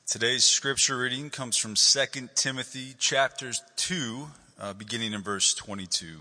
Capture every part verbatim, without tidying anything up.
Today's scripture reading comes from Second Timothy chapter two, uh, beginning in verse twenty-two.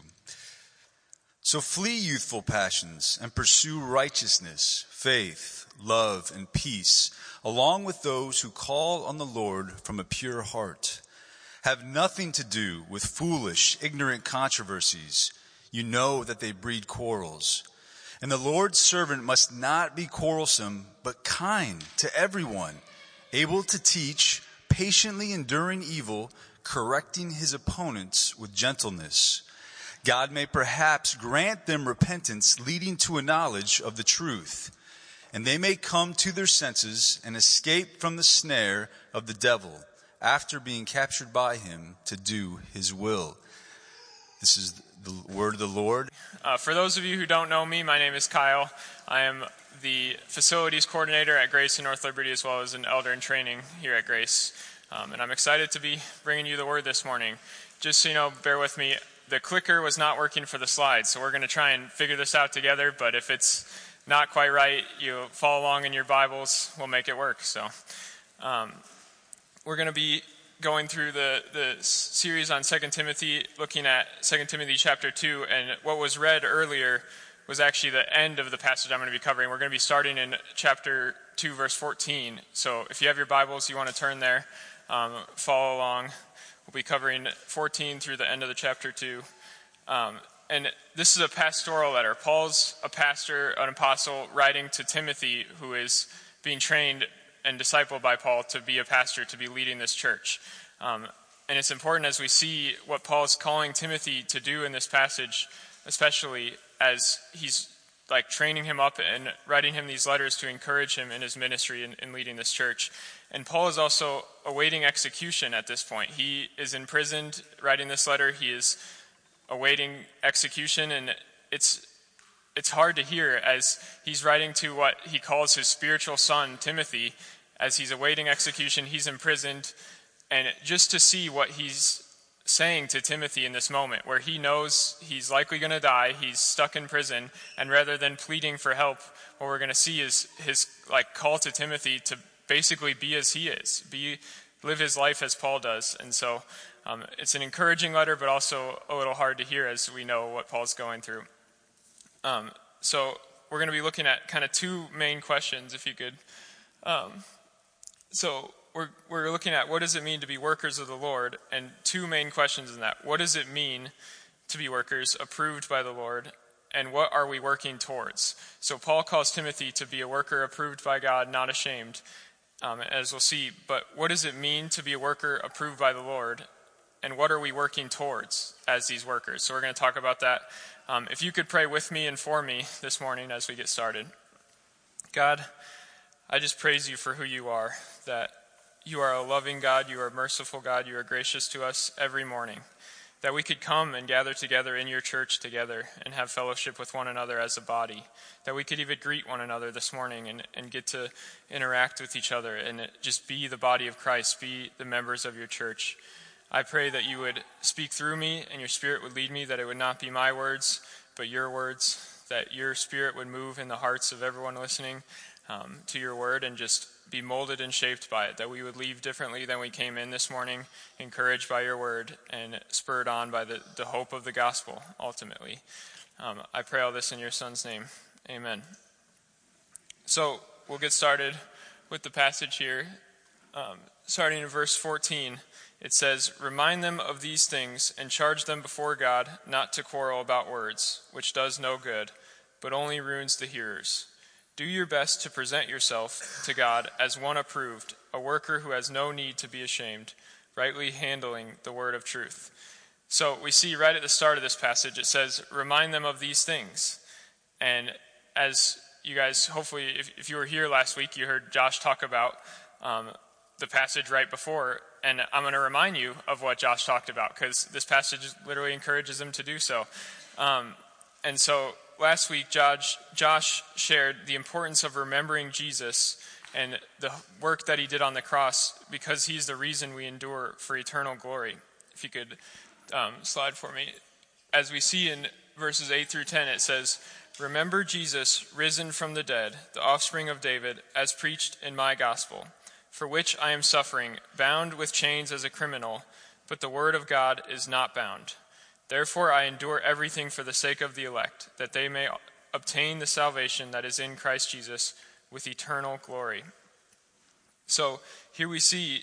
So flee youthful passions and pursue righteousness, faith, love, and peace, along with those who call on the Lord from a pure heart. Have nothing to do with foolish, ignorant controversies. You know that they breed quarrels. And the Lord's servant must not be quarrelsome, but kind to everyone, able to teach, patiently enduring evil, correcting his opponents with gentleness. God may perhaps grant them repentance leading to a knowledge of the truth, and they may come to their senses and escape from the snare of the devil after being captured by him to do his will. This is the word of the Lord. Uh, for those of you who don't know me, my name is Kyle. I am the facilities coordinator at Grace in North Liberty, as well as an elder in training here at Grace. Um, and I'm excited to be bringing you the word this morning. Just so you know, bear with me, the clicker was not working for the slides, so we're going to try and figure this out together, but if it's not quite right, you follow along in your Bibles, we'll make it work. So um, we're going to be going through the, the series on Second Timothy, looking at Second Timothy chapter two, and what was read earlier was actually the end of the passage I'm going to be covering. We're going to be starting in chapter two, verse fourteen. So if you have your Bibles, you want to turn there, um, follow along. We'll be covering fourteen through the end of the chapter two. Um, and this is a pastoral letter. Paul's a pastor, an apostle, writing to Timothy, who is being trained and discipled by Paul to be a pastor, to be leading this church. Um, and it's important as we see what Paul is calling Timothy to do in this passage, especially as he's like training him up and writing him these letters to encourage him in his ministry in, in leading this church. And Paul is also awaiting execution at this point. He is imprisoned writing this letter. He is awaiting execution, and it's it's hard to hear as he's writing to what he calls his spiritual son, Timothy, as he's awaiting execution. He's imprisoned, and just to see what he's saying to Timothy in this moment, where he knows he's likely going to die, he's stuck in prison, and rather than pleading for help, what we're going to see is his like call to Timothy to basically be as he is, be live his life as Paul does. And so um, it's an encouraging letter, but also a little hard to hear as we know what Paul's going through. Um, so we're going to be looking at kind of two main questions, if you could. Um, so we're we're looking at what does it mean to be workers of the Lord, and two main questions in that. What does it mean to be workers approved by the Lord, and what are we working towards? So Paul calls Timothy to be a worker approved by God, not ashamed, um, as we'll see. But what does it mean to be a worker approved by the Lord, and what are we working towards as these workers? So we're going to talk about that. Um, if you could pray with me and for me this morning as we get started. God, I just praise you for who you are, that you are a loving God, you are a merciful God, you are gracious to us every morning, that we could come and gather together in your church together and have fellowship with one another as a body, that we could even greet one another this morning and, and get to interact with each other and just be the body of Christ, be the members of your church. I pray that you would speak through me and your Spirit would lead me, that it would not be my words, but your words, that your Spirit would move in the hearts of everyone listening um, to your word and just be molded and shaped by it, that we would leave differently than we came in this morning, encouraged by your word and spurred on by the, the hope of the gospel, ultimately. Um, I pray all this in your Son's name. Amen. So we'll get started with the passage here. Um, starting in verse fourteen, it says, "Remind them of these things and charge them before God not to quarrel about words, which does no good, but only ruins the hearers. Do your best to present yourself to God as one approved, a worker who has no need to be ashamed, rightly handling the word of truth." So we see right at the start of this passage, it says, remind them of these things. And as you guys, hopefully, if, if you were here last week, you heard Josh talk about um, the passage right before. And I'm going to remind you of what Josh talked about, because this passage literally encourages him to do so. Um, and so last week, Josh, Josh shared the importance of remembering Jesus and the work that he did on the cross, because he's the reason we endure for eternal glory. If you could um, slide for me. As we see in verses eight through ten, it says, "Remember Jesus, risen from the dead, the offspring of David, as preached in my gospel. for which I am suffering, bound with chains as a criminal, but the word of God is not bound. Therefore I endure everything for the sake of the elect, that they may obtain the salvation that is in Christ Jesus with eternal glory. So here we see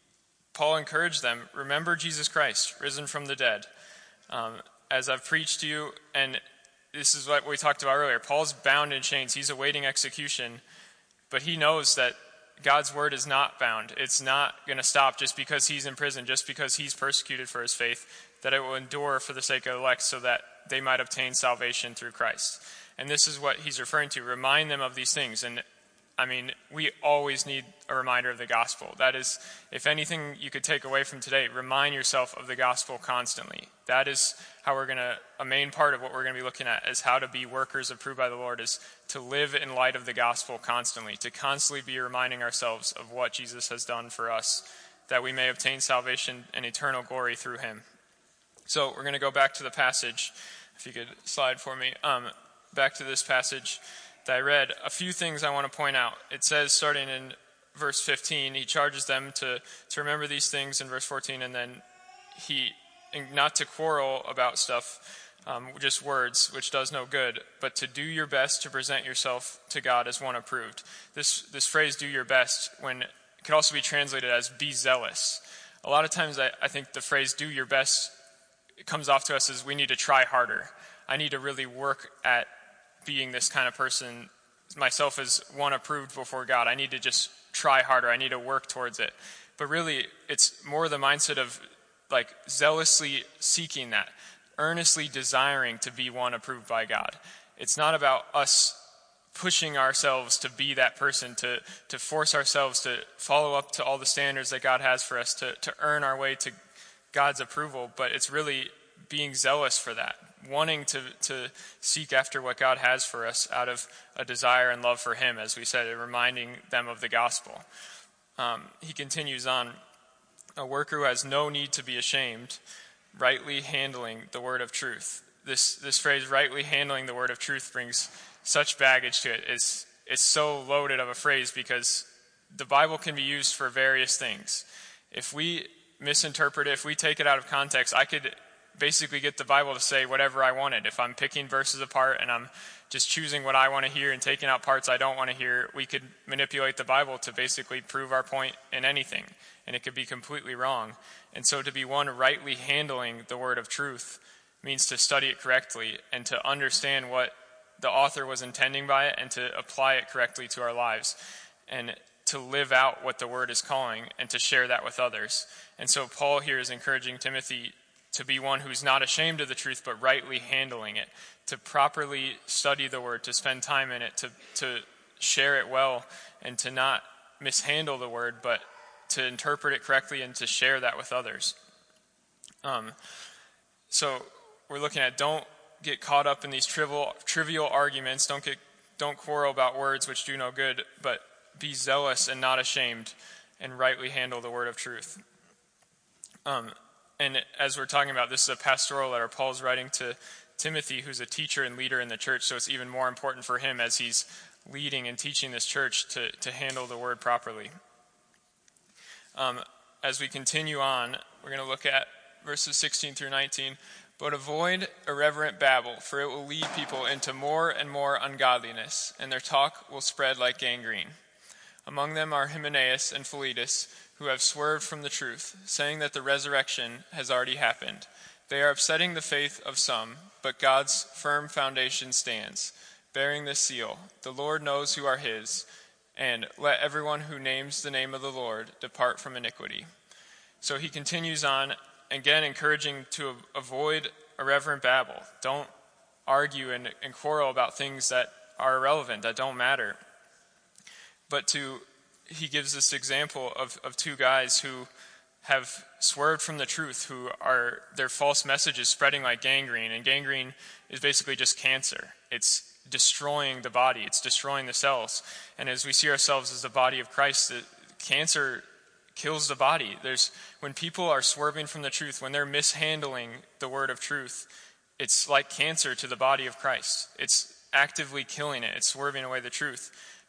Paul encouraged them, remember Jesus Christ, risen from the dead. Um, as I've preached to you, and this is what we talked about earlier, Paul's bound in chains. He's awaiting execution, but he knows that God's word is not bound. It's not going to stop just because he's in prison, just because he's persecuted for his faith, that it will endure for the sake of the elect so that they might obtain salvation through Christ. And this is what he's referring to. Remind them of these things. And I mean, we always need a reminder of the gospel. That is, if anything you could take away from today, remind yourself of the gospel constantly. That is how we're going to, a main part of what we're going to be looking at is how to be workers approved by the Lord, is to live in light of the gospel constantly, to constantly be reminding ourselves of what Jesus has done for us, that we may obtain salvation and eternal glory through him. So we're going to go back to the passage. If you could slide for me. Um, back to this passage that I read, a few things I want to point out. It says, starting in verse fifteen, he charges them to, to remember these things in verse fourteen, and then he, not to quarrel about stuff, um, just words, which does no good, but to do your best to present yourself to God as one approved. This, this phrase, do your best, when it could also be translated as be zealous. A lot of times I, I think the phrase do your best, it comes off to us as we need to try harder. I need to really work at being this kind of person, myself as one approved before God. I need to just try harder. I need to work towards it. But really, it's more the mindset of like zealously seeking that, earnestly desiring to be one approved by God. It's not about us pushing ourselves to be that person, to, to force ourselves to follow up to all the standards that God has for us, to, to earn our way to God's approval, but it's really being zealous for that, wanting to, to seek after what God has for us out of a desire and love for him, as we said, and reminding them of the gospel. Um, he continues on, a worker who has no need to be ashamed, rightly handling the word of truth. This this phrase, rightly handling the word of truth, brings such baggage to it. It's, it's so loaded of a phrase because the Bible can be used for various things. If we misinterpret it, if we take it out of context, I could basically get the Bible to say whatever I wanted. If I'm picking verses apart and I'm just choosing what I want to hear and taking out parts I don't want to hear, we could manipulate the Bible to basically prove our point in anything, and it could be completely wrong. And so to be one rightly handling the word of truth means to study it correctly and to understand what the author was intending by it and to apply it correctly to our lives and to live out what the word is calling and to share that with others. And so Paul here is encouraging Timothy to be one who's not ashamed of the truth, but rightly handling it, to properly study the word, to spend time in it, to, to share it well, and to not mishandle the word, but to interpret it correctly and to share that with others. Um, so we're looking at don't get caught up in these trivial, trivial arguments, don't get, don't quarrel about words which do no good, but be zealous and not ashamed, and rightly handle the word of truth. Um, and as we're talking about, this is a pastoral letter. Paul's writing to Timothy, who's a teacher and leader in the church, so it's even more important for him as he's leading and teaching this church to, to handle the word properly. Um, as we continue on, we're going to look at verses sixteen through nineteen. But avoid irreverent babble, for it will lead people into more and more ungodliness, and their talk will spread like gangrene. Among them are Hymenaeus and Philetus, who have swerved from the truth, saying that the resurrection has already happened. They are upsetting the faith of some, but God's firm foundation stands, bearing this seal: the Lord knows who are his, and let everyone who names the name of the Lord depart from iniquity. So he continues on, again encouraging to avoid irreverent babble. Don't argue and, and quarrel about things that are irrelevant, that don't matter. But to, he gives this example of, of two guys who have swerved from the truth, who are, their false message is spreading like gangrene, and gangrene is basically just cancer. It's destroying the body, it's destroying the cells. And as we see ourselves as the body of Christ, the cancer kills the body. There's, when people are swerving from the truth, when they're mishandling the word of truth, it's like cancer to the body of Christ. It's actively killing it. It's swerving away the truth.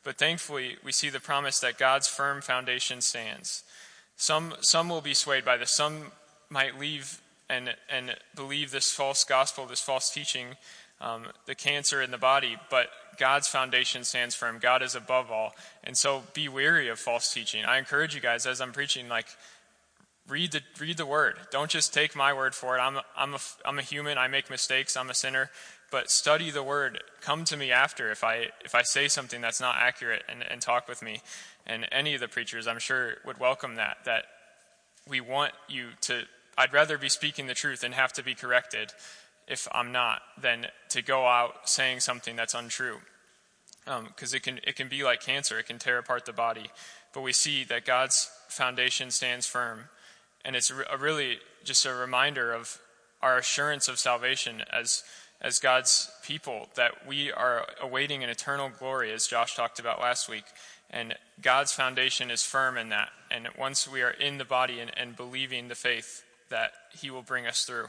But thankfully, we see the promise that God's firm foundation stands. Some some will be swayed by this. Some might leave and and believe this false gospel, this false teaching, um, the cancer in the body, but God's foundation stands firm. God is above all. And so be wary of false teaching. I encourage you guys, as I'm preaching, like, read the read the word. Don't just take my word for it. I'm a, I'm a, I'm a human. I make mistakes. I'm a sinner. But study the word. Come to me after if I if I say something that's not accurate, and, and talk with me. And any of the preachers, I'm sure, would welcome that, that we want you to, I'd rather be speaking the truth and have to be corrected if I'm not, than to go out saying something that's untrue. Because um, it can it can be like cancer. It can tear apart the body. But we see that God's foundation stands firm. And it's a really just a reminder of our assurance of salvation as as God's people, that we are awaiting an eternal glory, as Josh talked about last week. And God's foundation is firm in that. And once we are in the body and, and believing the faith, that he will bring us through.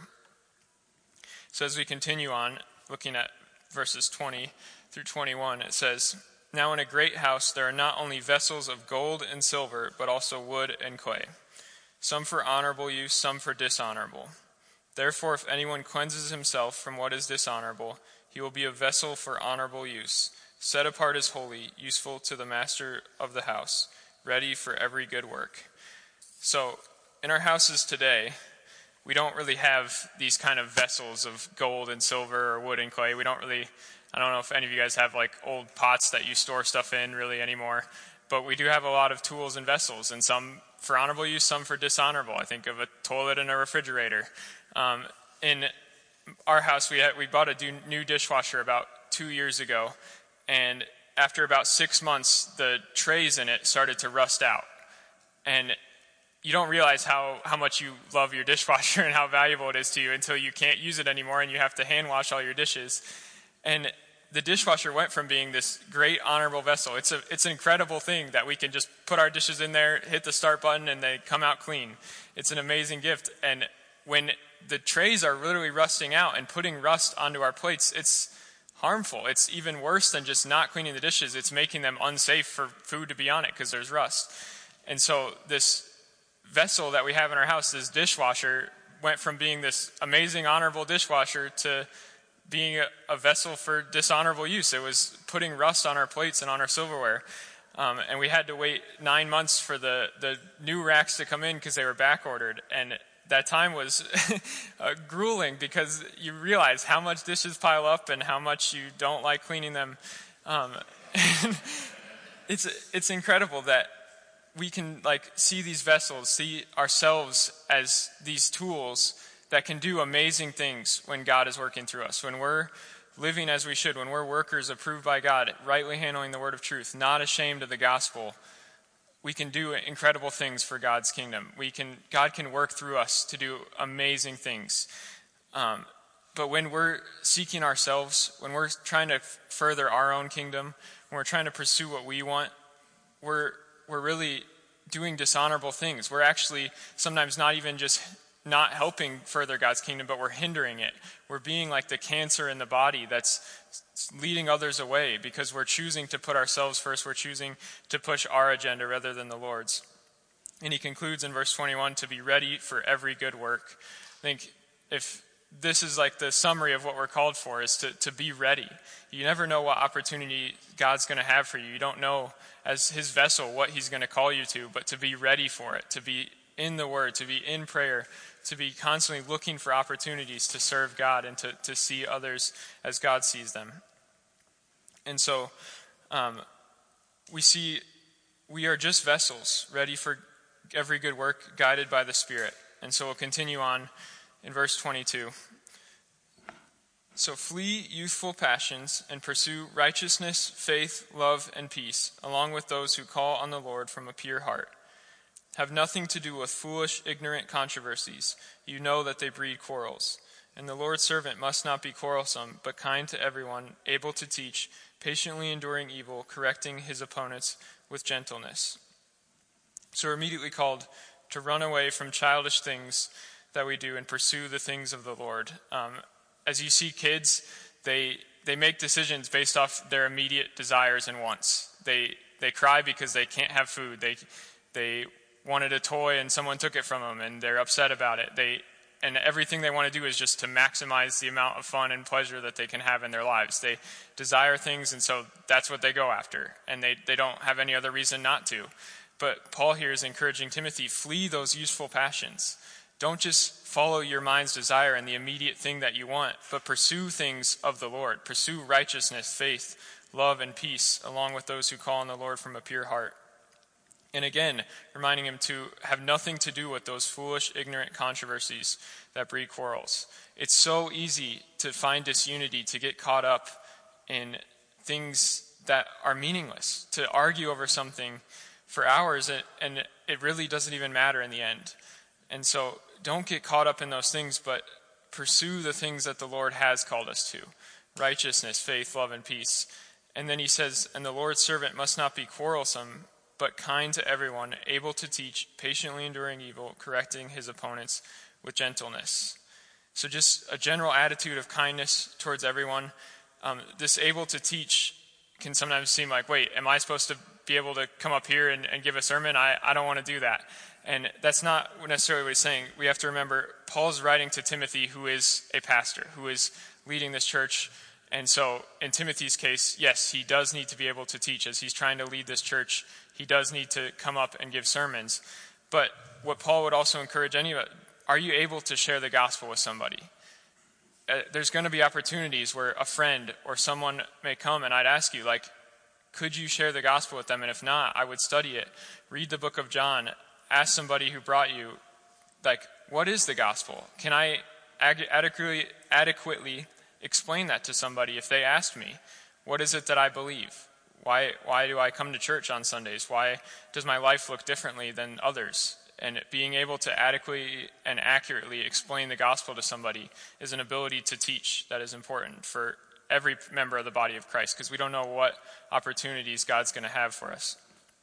So as we continue on, looking at verses twenty through twenty-one, it says, "Now in a great house there are not only vessels of gold and silver, but also wood and clay, some for honorable use, some for dishonorable. Therefore, if anyone cleanses himself from what is dishonorable, he will be a vessel for honorable use, set apart as holy, useful to the master of the house, ready for every good work." So, in our houses today, we don't really have these kind of vessels of gold and silver or wood and clay. We don't really, I don't know if any of you guys have like old pots that you store stuff in really anymore, but we do have a lot of tools and vessels, and some for honorable use, some for dishonorable. I think of a toilet and a refrigerator. Um, in our house, we had, we bought a new dishwasher about two years ago, and after about six months, the trays in it started to rust out. And you don't realize how, how much you love your dishwasher and how valuable it is to you until you can't use it anymore and you have to hand wash all your dishes. And the dishwasher went from being this great honorable vessel. It's a it's an incredible thing that we can just put our dishes in there, hit the start button, and they come out clean. It's an amazing gift. And when the trays are literally rusting out and putting rust onto our plates, it's harmful. It's even worse than just not cleaning the dishes. It's making them unsafe for food to be on it because there's rust. And so this vessel that we have in our house, this dishwasher, went from being this amazing honorable dishwasher to being a, a vessel for dishonorable use. It was putting rust on our plates and on our silverware. Um, and we had to wait nine months for the, the new racks to come in because they were back ordered. And that time was uh, grueling because you realize how much dishes pile up and how much you don't like cleaning them. Um, it's it's incredible that we can like see these vessels, see ourselves as these tools that can do amazing things when God is working through us. When we're living as we should, when we're workers approved by God, rightly handling the word of truth, not ashamed of the gospel, we can do incredible things for God's kingdom. We can, God can work through us to do amazing things. Um, but when we're seeking ourselves, when we're trying to further our own kingdom, when we're trying to pursue what we want, we're we're really doing dishonorable things. We're actually sometimes not even just not helping further God's kingdom, but we're hindering it. We're being like the cancer in the body that's leading others away because we're choosing to put ourselves first. We're choosing to push our agenda rather than the Lord's. And he concludes in verse twenty-one, to be ready for every good work. I think if this is like the summary of what we're called for, is to, to be ready. You never know what opportunity God's going to have for you. You don't know as his vessel what he's going to call you to, but to be ready for it, to be in the word, to be in prayer, to be constantly looking for opportunities to serve God and to, to see others as God sees them. And so um, we see we are just vessels ready for every good work, guided by the Spirit. And so we'll continue on in verse twenty-two. So flee youthful passions and pursue righteousness, faith, love, and peace, along with those who call on the Lord from a pure heart. Have nothing to do with foolish, ignorant controversies. You know that they breed quarrels. And the Lord's servant must not be quarrelsome, but kind to everyone, able to teach, patiently enduring evil, correcting his opponents with gentleness. So we're immediately called to run away from childish things that we do and pursue the things of the Lord. Um, as you see kids, they they make decisions based off their immediate desires and wants. They they cry because they can't have food. They they wanted a toy and someone took it from them and they're upset about it. They and everything they want to do is just to maximize the amount of fun and pleasure that they can have in their lives. They desire things, and so that's what they go after, and they, they don't have any other reason not to. But Paul here is encouraging Timothy, flee those useful passions. Don't just follow your mind's desire and the immediate thing that you want, but pursue things of the Lord. Pursue righteousness, faith, love, and peace, along with those who call on the Lord from a pure heart. And again, reminding him to have nothing to do with those foolish, ignorant controversies that breed quarrels. It's so easy to find disunity, to get caught up in things that are meaningless, to argue over something for hours, and it really doesn't even matter in the end. And so don't get caught up in those things, but pursue the things that the Lord has called us to: righteousness, faith, love, and peace. And then he says, and the Lord's servant must not be quarrelsome, but kind to everyone, able to teach, patiently enduring evil, correcting his opponents with gentleness. So just a general attitude of kindness towards everyone. Um, this able to teach can sometimes seem like, wait, am I supposed to be able to come up here and, and give a sermon? I, I don't want to do that. And that's not necessarily what he's saying. We have to remember, Paul's writing to Timothy, who is a pastor, who is leading this church. And so in Timothy's case, yes, he does need to be able to teach. As he's trying to lead this church, he does need to come up and give sermons. But what Paul would also encourage anyone, are you able to share the gospel with somebody? Uh, there's going to be opportunities where a friend or someone may come, and I'd ask you, like, could you share the gospel with them? And if not, I would study it. Read the book of John. Ask somebody who brought you, like, what is the gospel? Can I ag- adequately, adequately explain that to somebody if they ask me? What is it that I believe? Why why do I come to church on Sundays? Why does my life look differently than others? And being able to adequately and accurately explain the gospel to somebody is an ability to teach that is important for every member of the body of Christ, because we don't know what opportunities God's going to have for us.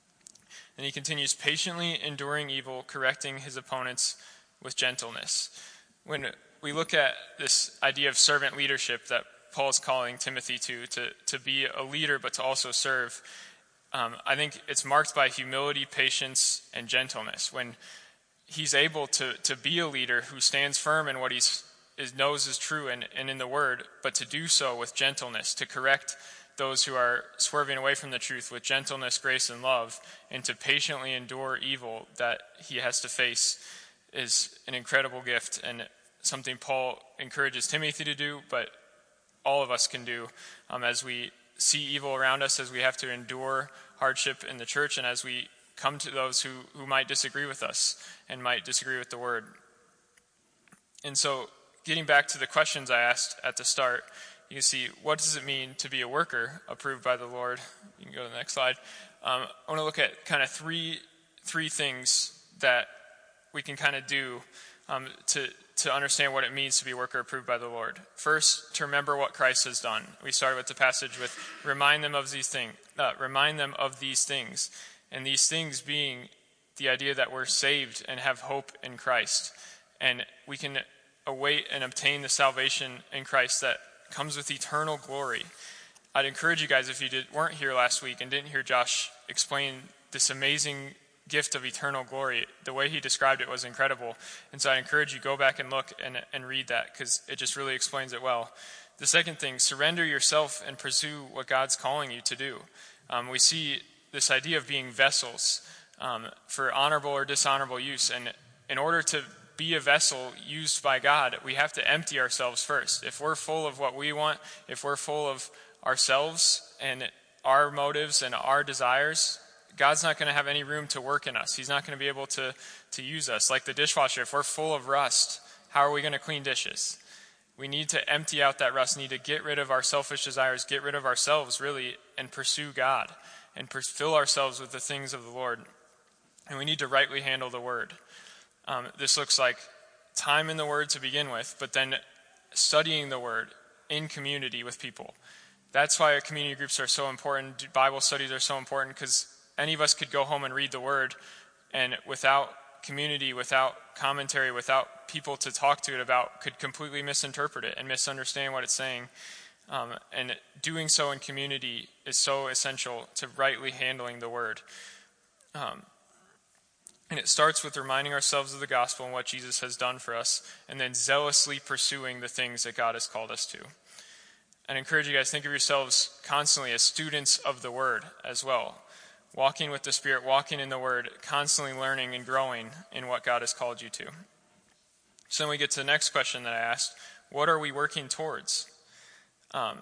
And he continues, patiently enduring evil, correcting his opponents with gentleness. When we look at this idea of servant leadership that Paul's calling Timothy to, to, to be a leader but to also serve, um, I think it's marked by humility, patience, and gentleness. When he's able to, to be a leader who stands firm in what he knows is true and, and in the word, but to do so with gentleness, to correct those who are swerving away from the truth with gentleness, grace, and love, and to patiently endure evil that he has to face, is an incredible gift and something Paul encourages Timothy to do, but all of us can do um, as we see evil around us, as we have to endure hardship in the church, and as we come to those who, who might disagree with us and might disagree with the word. And so, getting back to the questions I asked at the start, you can see, what does it mean to be a worker approved by the Lord? You can go to the next slide. Um, I want to look at kind of three three things that we can kind of do um, to to understand what it means to be a worker approved by the Lord. First, to remember what Christ has done. We started with the passage with remind them of these things. Uh, remind them of these things, and these things being the idea that we're saved and have hope in Christ, and we can await and obtain the salvation in Christ that comes with eternal glory. I'd encourage you guys, if you did, weren't here last week and didn't hear Josh explain this amazing gift of eternal glory, the way he described it was incredible. And so I encourage you, go back and look and, and read that, because it just really explains it well. The second thing, surrender yourself and pursue what God's calling you to do. Um, we see this idea of being vessels um, for honorable or dishonorable use. And in order to be a vessel used by God, we have to empty ourselves first. If we're full of what we want, if we're full of ourselves and our motives and our desires, God's not going to have any room to work in us. He's not going to be able to, to use us. Like the dishwasher, if we're full of rust, how are we going to clean dishes? We need to empty out that rust, need to get rid of our selfish desires, get rid of ourselves, really, and pursue God, and pers- fill ourselves with the things of the Lord. And we need to rightly handle the word. Um, this looks like time in the word to begin with, but then studying the word in community with people. That's why community groups are so important. Bible studies are so important, because any of us could go home and read the word, and without community, without commentary, without people to talk to it about, could completely misinterpret it and misunderstand what it's saying. Um, and doing so in community is so essential to rightly handling the word. Um, and it starts with reminding ourselves of the gospel and what Jesus has done for us, and then zealously pursuing the things that God has called us to. And I encourage you guys, think of yourselves constantly as students of the word as well. Walking with the Spirit, walking in the word, constantly learning and growing in what God has called you to. So then we get to the next question that I asked. What are we working towards? Um,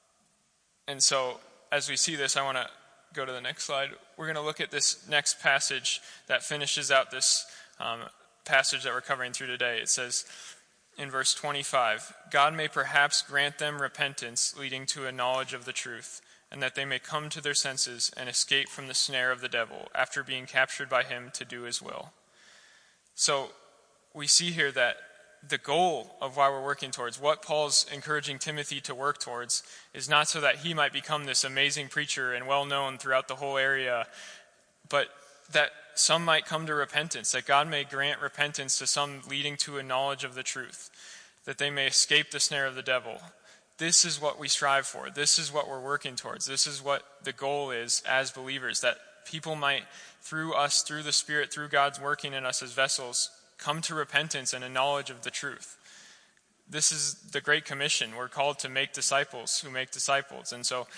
and so as we see this, I want to go to the next slide. We're going to look at this next passage that finishes out this um, passage that we're covering through today. It says in verse twenty-five, God may perhaps grant them repentance leading to a knowledge of the truth, and that they may come to their senses and escape from the snare of the devil after being captured by him to do his will. So we see here that the goal of why we're working towards, what Paul's encouraging Timothy to work towards, is not so that he might become this amazing preacher and well known throughout the whole area, but that some might come to repentance, that God may grant repentance to some leading to a knowledge of the truth, that they may escape the snare of the devil. This is what we strive for. This is what we're working towards. This is what the goal is as believers, that people might, through us, through the Spirit, through God's working in us as vessels, come to repentance and a knowledge of the truth. This is the Great Commission. We're called to make disciples who make disciples. And so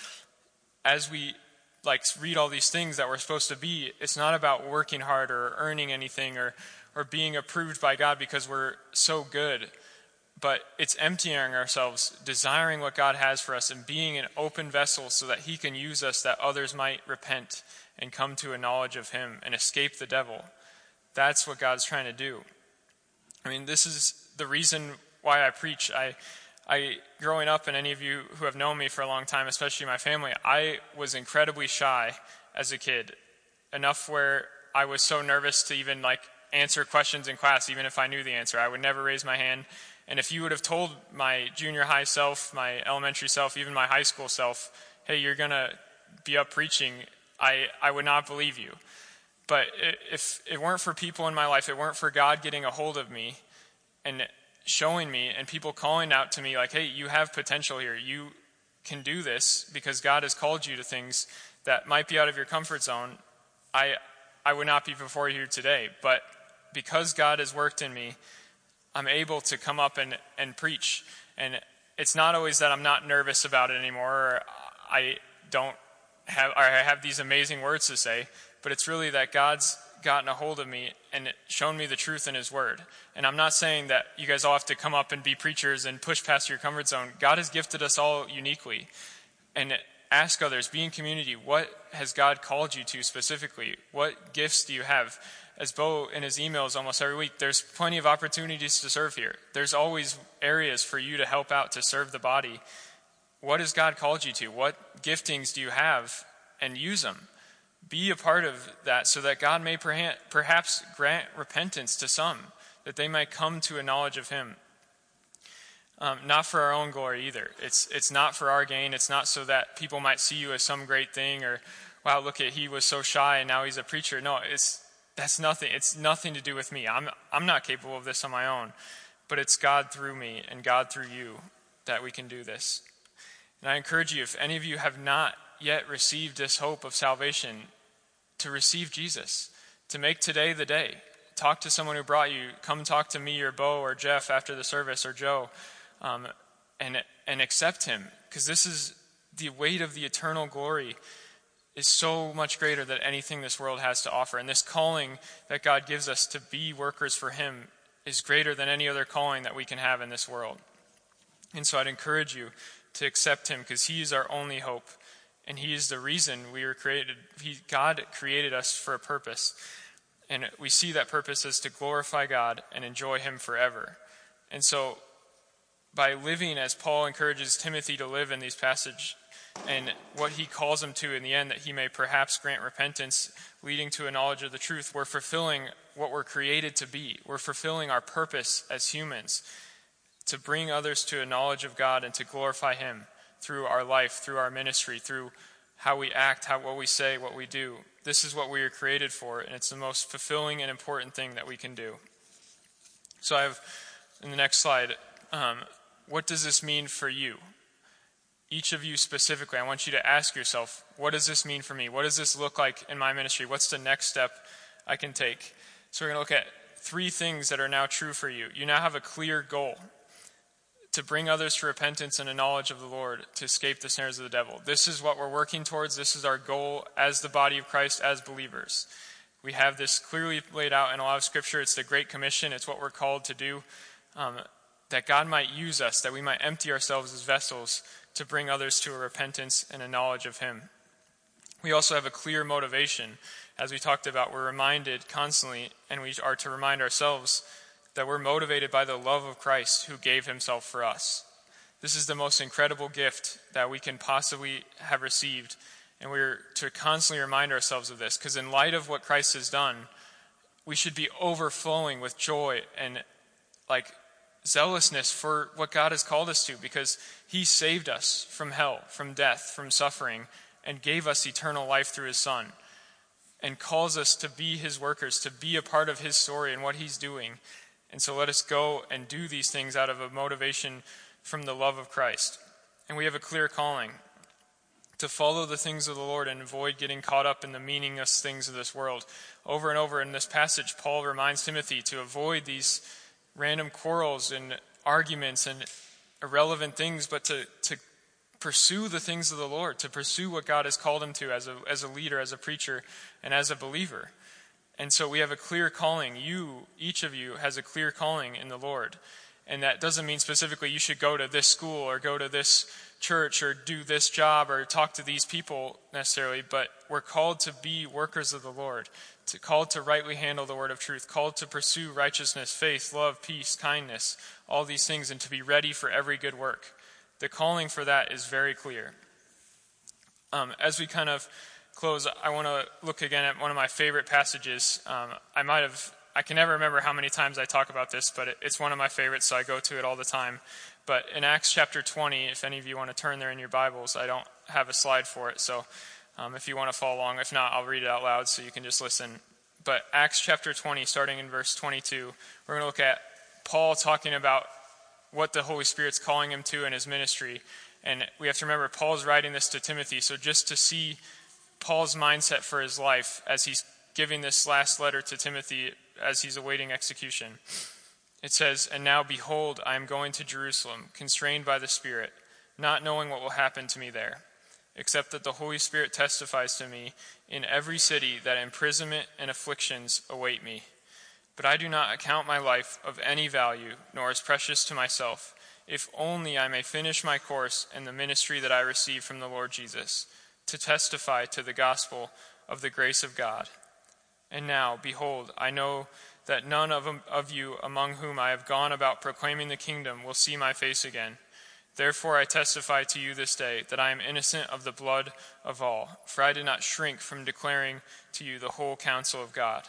as we like read all these things that we're supposed to be, it's not about working hard or earning anything or, or being approved by God because we're so good. But it's emptying ourselves, desiring what God has for us, and being an open vessel so that he can use us, that others might repent and come to a knowledge of him and escape the devil. That's what God's trying to do. I mean, this is the reason why I preach. I, I, growing up, and any of you who have known me for a long time, especially my family, I was incredibly shy as a kid, enough where I was so nervous to even like answer questions in class, even if I knew the answer. I would never raise my hand. And if you would have told my junior high self, my elementary self, even my high school self, hey, you're going to be up preaching, I, I would not believe you. But if it weren't for people in my life, it weren't for God getting a hold of me and showing me and people calling out to me like, hey, you have potential here. You can do this because God has called you to things that might be out of your comfort zone. I I would not be before you here today. But because God has worked in me, I'm able to come up and, and preach. And it's not always that I'm not nervous about it anymore, or I don't have, or I have these amazing words to say, but it's really that God's gotten a hold of me and shown me the truth in his word. And I'm not saying that you guys all have to come up and be preachers and push past your comfort zone. God has gifted us all uniquely. And ask others, be in community. What has God called you to specifically? What gifts do you have? As Bo in his emails almost every week, there's plenty of opportunities to serve here. There's always areas for you to help out, to serve the body. What has God called you to? What giftings do you have? And use them. Be a part of that so that God may perhaps grant repentance to some, that they might come to a knowledge of him. Um, not for our own glory either. It's it's not for our gain. It's not so that people might see you as some great thing or, wow, look at, he was so shy and now he's a preacher. No, it's that's nothing. It's nothing to do with me. I'm I'm not capable of this on my own, but it's God through me and God through you that we can do this. And I encourage you, if any of you have not yet received this hope of salvation, to receive Jesus, to make today the day. Talk to someone who brought you. Come talk to me or Bo or Jeff after the service or Joe, um, and and accept him, because this is the weight of the eternal glory is so much greater than anything this world has to offer. And this calling that God gives us to be workers for him is greater than any other calling that we can have in this world. And so I'd encourage you to accept him, because he is our only hope. And he is the reason we were created. He, God created us for a purpose. And we see that purpose is to glorify God and enjoy him forever. And so by living as Paul encourages Timothy to live in these passages, and what he calls him to in the end, that he may perhaps grant repentance leading to a knowledge of the truth, we're fulfilling what we're created to be. We're fulfilling our purpose as humans, to bring others to a knowledge of God and to glorify him through our life, through our ministry, through how we act, how what we say, what we do. This is what we are created for, and it's the most fulfilling and important thing that we can do. So I have, in the next slide, um, what does this mean for you? each of you specifically, I want you to ask yourself, what does this mean for me? What does this look like in my ministry? What's the next step I can take? So we're going to look at three things that are now true for you. You now have a clear goal to bring others to repentance and a knowledge of the Lord, to escape the snares of the devil. This is what we're working towards. This is our goal as the body of Christ, as believers. We have this clearly laid out in a lot of Scripture. It's the Great Commission. It's what we're called to do, um, that God might use us, that we might empty ourselves as vessels to bring others to a repentance and a knowledge of him. We also have a clear motivation. As we talked about, we're reminded constantly, and we are to remind ourselves that we're motivated by the love of Christ who gave himself for us. This is the most incredible gift that we can possibly have received, and we're to constantly remind ourselves of this, because in light of what Christ has done, we should be overflowing with joy and like zealousness for what God has called us to, because he saved us from hell, from death, from suffering, and gave us eternal life through his Son, and calls us to be his workers, to be a part of his story and what he's doing. And so let us go and do these things out of a motivation from the love of Christ. And we have a clear calling to follow the things of the Lord and avoid getting caught up in the meaningless things of this world. Over and over in this passage, Paul reminds Timothy to avoid these random quarrels and arguments and irrelevant things, but to, to pursue the things of the Lord, to pursue what God has called him to as a, as a leader, as a preacher, and as a believer. And so we have a clear calling. You, each of you, has a clear calling in the Lord. And that doesn't mean specifically you should go to this school or go to this church or do this job or talk to these people necessarily, but we're called to be workers of the Lord, to called to rightly handle the word of truth, called to pursue righteousness, faith, love, peace, kindness, all these things, and to be ready for every good work. The calling for that is very clear. Um, as we kind of close, I want to look again at one of my favorite passages. Um, I might have, I can never remember how many times I talk about this, but it, it's one of my favorites, so I go to it all the time. But in Acts chapter twenty, if any of you want to turn there in your Bibles, I don't have a slide for it, so um, if you want to follow along, if not, I'll read it out loud so you can just listen. But Acts chapter twenty, starting in verse twenty-two, we're going to look at Paul talking about what the Holy Spirit's calling him to in his ministry. And we have to remember, Paul's writing this to Timothy, so just to see Paul's mindset for his life as he's giving this last letter to Timothy as he's awaiting execution. It says, "And now behold, I am going to Jerusalem, constrained by the Spirit, not knowing what will happen to me there, except that the Holy Spirit testifies to me in every city that imprisonment and afflictions await me. But I do not account my life of any value, nor as precious to myself, if only I may finish my course in the ministry that I received from the Lord Jesus, to testify to the gospel of the grace of God. And now, behold, I know that none of, of you among whom I have gone about proclaiming the kingdom will see my face again. Therefore I testify to you this day that I am innocent of the blood of all, for I did not shrink from declaring to you the whole counsel of God."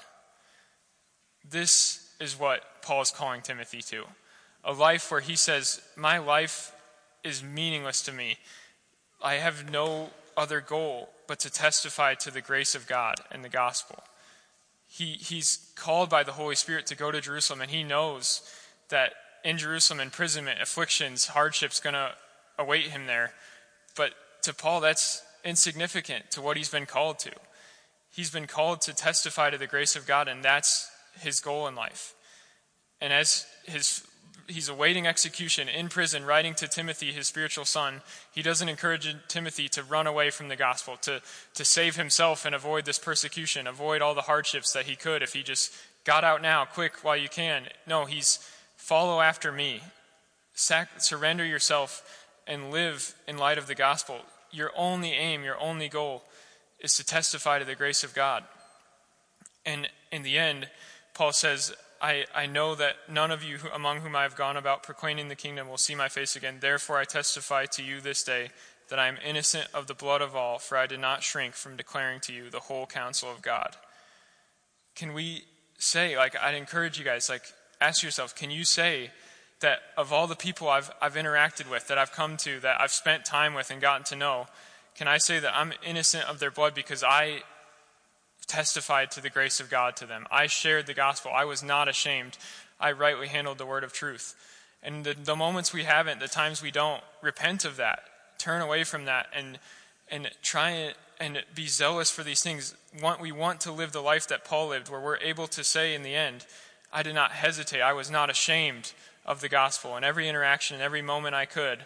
This is what Paul is calling Timothy to. A life where he says, my life is meaningless to me. I have no other goal but to testify to the grace of God and the gospel. He, he's called by the Holy Spirit to go to Jerusalem, and he knows that in Jerusalem, imprisonment, afflictions, hardships going to await him there. But to Paul, that's insignificant to what he's been called to. He's been called to testify to the grace of God, and that's his goal in life. And as his he's awaiting execution in prison, writing to Timothy, his spiritual son, he doesn't encourage Timothy to run away from the gospel, to, to save himself and avoid this persecution, avoid all the hardships that he could if he just got out now, quick, while you can. No, he's follow after me. Sac- surrender yourself and live in light of the gospel. Your only aim, your only goal is to testify to the grace of God. And in the end, Paul says, I, I know that none of you who, among whom I have gone about proclaiming the kingdom will see my face again. Therefore I testify to you this day that I am innocent of the blood of all, for I did not shrink from declaring to you the whole counsel of God. Can we say, like, I'd encourage you guys, like, ask yourself, can you say that of all the people I've, I've interacted with, that I've come to, that I've spent time with and gotten to know, can I say that I'm innocent of their blood because I testified to the grace of God to them? I shared the gospel. I was not ashamed. I rightly handled the word of truth. And the, the moments we haven't, the times we don't, repent of that. turn away from that and and try and, and be zealous for these things. Want, we want to live the life that Paul lived, where we're able to say in the end, I did not hesitate. I was not ashamed of the gospel. In every interaction, in every moment I could,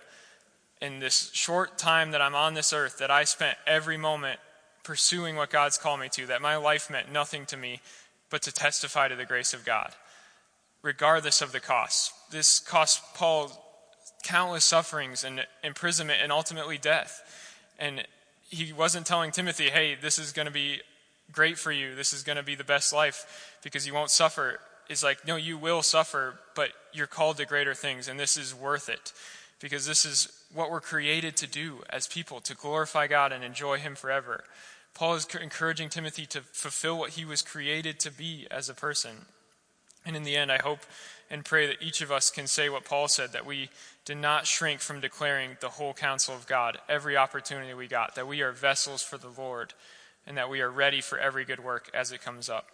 in this short time that I'm on this earth, that I spent every moment pursuing what God's called me to, that my life meant nothing to me but to testify to the grace of God, regardless of the cost. This cost Paul countless sufferings and imprisonment and ultimately death. And he wasn't telling Timothy, hey, this is going to be great for you. This is going to be the best life because you won't suffer. It's like, no, you will suffer, but you're called to greater things, and this is worth it because this is what we're created to do as people, to glorify God and enjoy him forever. Paul is encouraging Timothy to fulfill what he was created to be as a person. And in the end, I hope and pray that each of us can say what Paul said, that we did not shrink from declaring the whole counsel of God, every opportunity we got, that we are vessels for the Lord, and that we are ready for every good work as it comes up.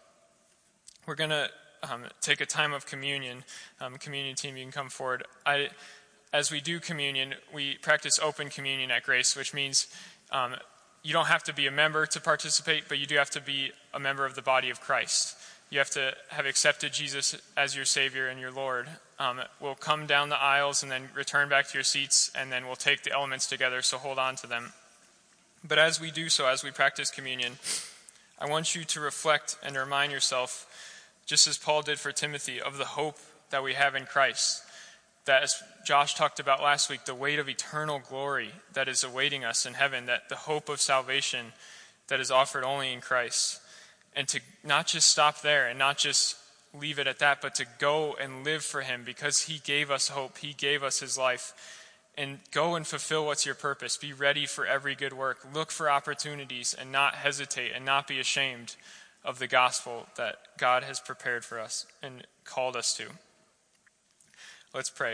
We're going to um, take a time of communion. Um, communion team, you can come forward. I, as we do communion, we practice open communion at Grace, which means um, you don't have to be a member to participate, but you do have to be a member of the body of Christ. You have to have accepted Jesus as your Savior and your Lord. Um, we'll come down the aisles and then return back to your seats, and then we'll take the elements together, so hold on to them. But as we do so, as we practice communion, I want you to reflect and remind yourself, just as Paul did for Timothy, of the hope that we have in Christ. That, as Josh talked about last week, the weight of eternal glory that is awaiting us in heaven, that the hope of salvation that is offered only in Christ. And to not just stop there and not just leave it at that, but to go and live for him because he gave us hope. He gave us his life. And go and fulfill what's your purpose. Be ready for every good work. Look for opportunities and not hesitate and not be ashamed of the gospel that God has prepared for us and called us to. Let's pray.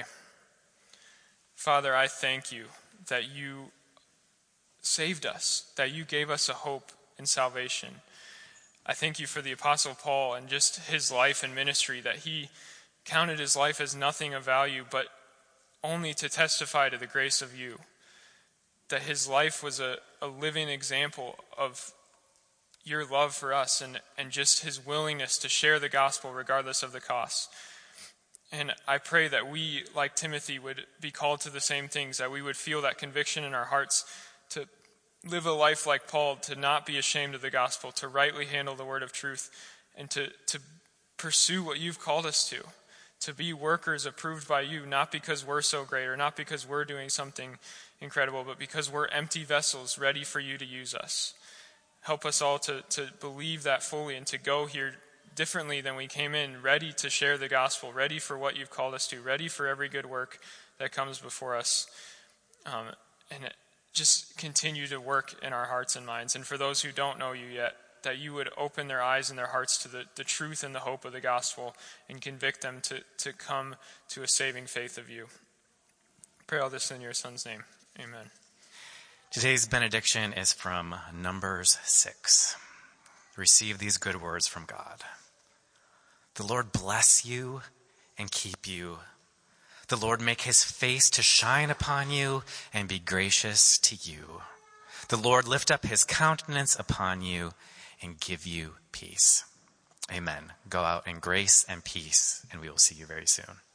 Father, I thank you that you saved us, that you gave us a hope in salvation. I thank you for the Apostle Paul and just his life and ministry, that he counted his life as nothing of value, but only to testify to the grace of you. That his life was a, a living example of your love for us and, and just his willingness to share the gospel regardless of the cost. And I pray that we, like Timothy, would be called to the same things, that we would feel that conviction in our hearts to live a life like Paul, to not be ashamed of the gospel, to rightly handle the word of truth, and to, to pursue what you've called us to, to be workers approved by you, not because we're so great or not because we're doing something incredible, but because we're empty vessels ready for you to use us. Help us all to, to believe that fully and to go here differently than we came in, ready to share the gospel, ready for what you've called us to, ready for every good work that comes before us. Um, and just continue to work in our hearts and minds. And for those who don't know you yet, that you would open their eyes and their hearts to the, the truth and the hope of the gospel and convict them to, to come to a saving faith of you. Pray all this in your Son's name. Amen. Today's benediction is from Numbers six. Receive these good words from God. The Lord bless you and keep you. The Lord make his face to shine upon you and be gracious to you. The Lord lift up his countenance upon you and give you peace. Amen. Go out in grace and peace, and we will see you very soon.